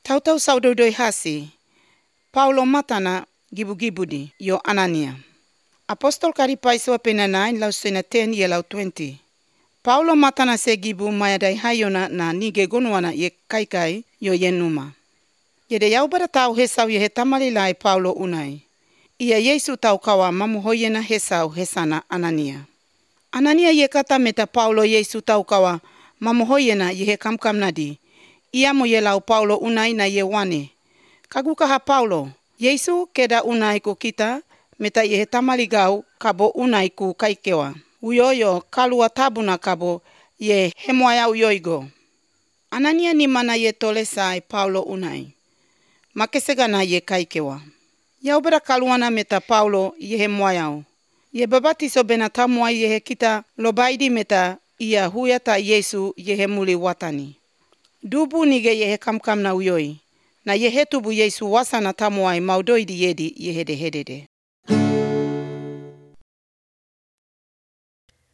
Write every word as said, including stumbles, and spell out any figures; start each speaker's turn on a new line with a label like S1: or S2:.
S1: Tautau saudodoi hasi, Paulo matana gibu-gibudi yo Anania. Apostol karipai sewa pena nine lau sena ten ye lau twenty. Paulo matana se gibu mayadai hayona na nige gonuana ye kaikai yo yenuma. Yede yau bara tau hesau ye hetamalilai Paulo unai. Ia Yesu tau kawa mamu hoyena hesau hesana Anania. Anania ye kata meta Paulo Yesu tau kawa mamu hoyena ye he kamkam nadi. Ia mo ye lau Paulo unai na ye wane. Kagukaha Paulo, Yesu keda unai ku kita meta ye hetamarigau kabo unai ku kaikewa. Uyoyo kalua tabuna kabo ye hemoaya uyoigo. Anania ni mana ye tolesai Paulo unai. Makesegana ye kaikewa. Yau bera kaluana meta Paulo ye hemoayau. Ye babatiso bena tamua ye he kita lobaidi meta ia huyata Yesu ye he muli watani. Dubu nige ye he kamkam na uyoi. Na ye he tubu Yesu wasana tamuai maudoidi yedi ye hede hedede.